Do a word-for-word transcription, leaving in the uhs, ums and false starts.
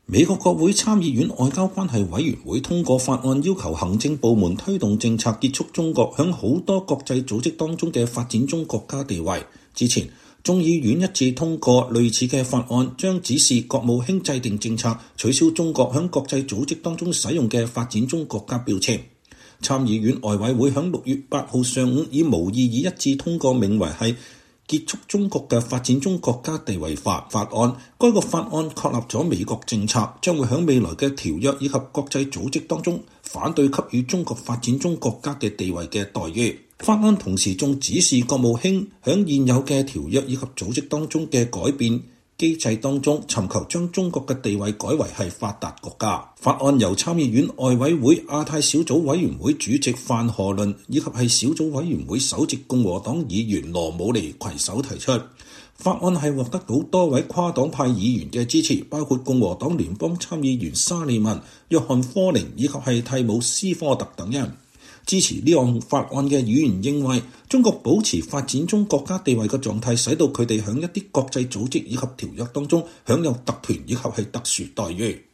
美國國會參議院外交關係委員會通過法案，要求行政部門推動政策，結束中國響好多國際組織當中嘅發展中國家地位。之前，眾議院一致通過類似嘅法案，將指示國務卿制定政策，取消中國響國際組織當中使用嘅發展中國家標籤。參議院外委會響六月八號上午以無異議一致通過，名為係結束中國嘅發展中國家地位法法案。該個法案確立咗美國政策，將會喺未來嘅條約以及國際組織當中反對給予中國發展中國家嘅地位嘅待遇。法案同時仲指示國務卿喺現有嘅條約以及組織當中嘅改變機制當中，尋求將中國嘅地位改為係發達國家。法案由參議院外委會亞太小組委員會主席范荷倫以及係小組委員會首席共和黨議員羅姆尼攜手提出。法案係獲得到多位跨黨派議員嘅支持，包括共和黨聯邦參議員沙利文、約翰科寧以及係蒂姆斯科特等人。支持呢項法案嘅議員認為，中國保持發展中國家地位嘅狀態，使到佢哋喺一啲國際組織以及條約當中享有特權以及係特殊待遇。